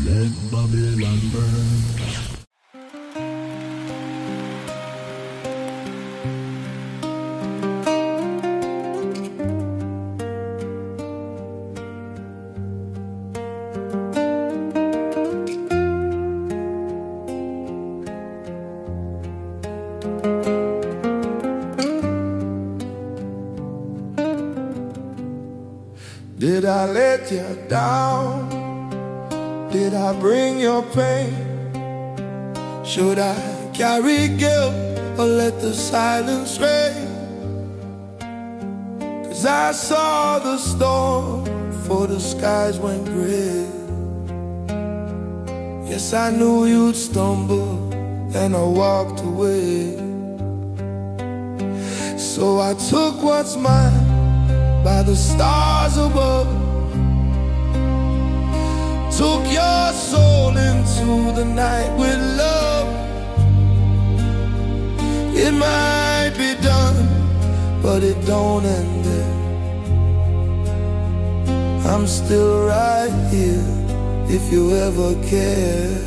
Let Babylon burn. Did I let you down? Did I bring your pain? Should I carry guilt or let the silence reign? 'Cause I saw the storm before the skies went gray. Yes, I knew you'd stumble and I walked away. So I took what's mine by the stars above, took your soul into the night with love. It might be done, but it don't end there. I'm still right here if you ever care.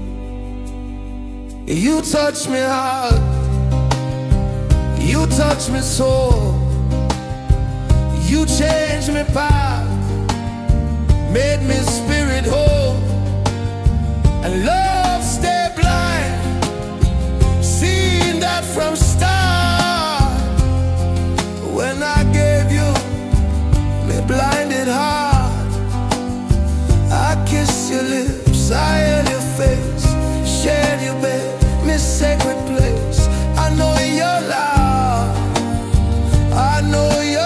You touch me hard, you touch me sore. You changed me path, made me spirit whole. And love stay blind, seen that from start. When I gave you me blinded heart, I kissed your lips, I held your face, shared your bed, me sacred place. I know you're loud, I know you're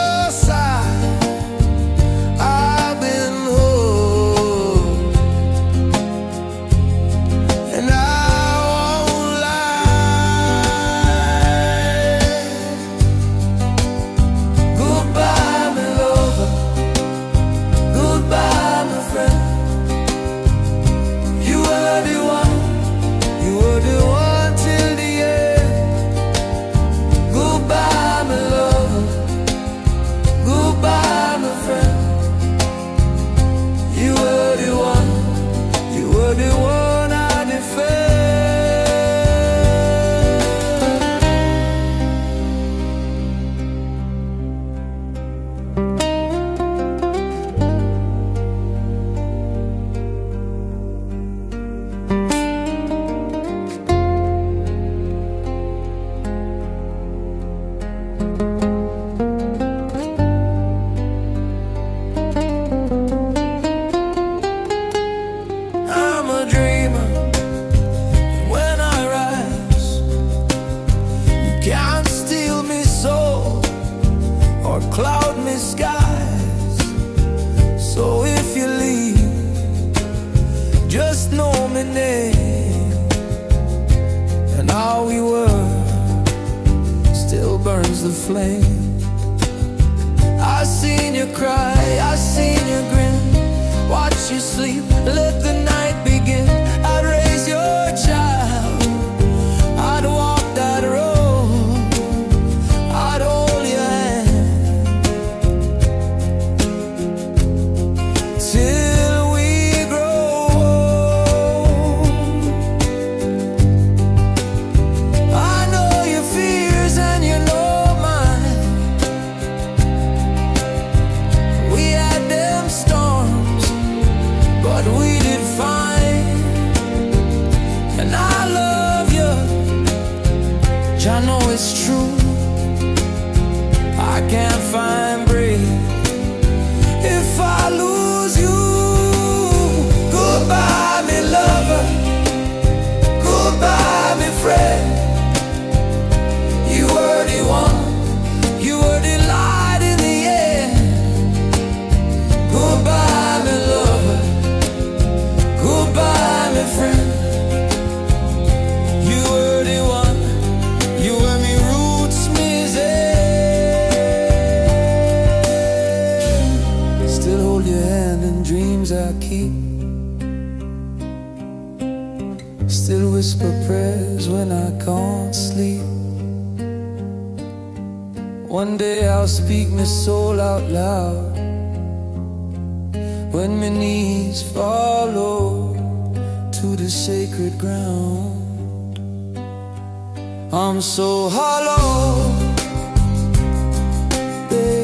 cloud me skies. So if you leave, just know my name. And how we were still burns the flame. I seen you cry, I seen you grin, watch you sleep, let the night begin. I'd raise your child, I'd walk that road, I'd hold your hand till we grow old. I know your fears and you know mine. We had them storms, but we did fine. And I love you, I know it's true. I can't find breath if I lose you. Goodbye, me lover, goodbye, me friend. You were the one, you were the light in the end. Goodbye, me lover, goodbye, my friend. You were the one, you were me roots, me zen. Still hold your hand in dreams I keep. Still whisper prayers when I can't sleep. One day I'll speak my soul out loud when my knees fall low. to the sacred ground. I'm so hollow, baby.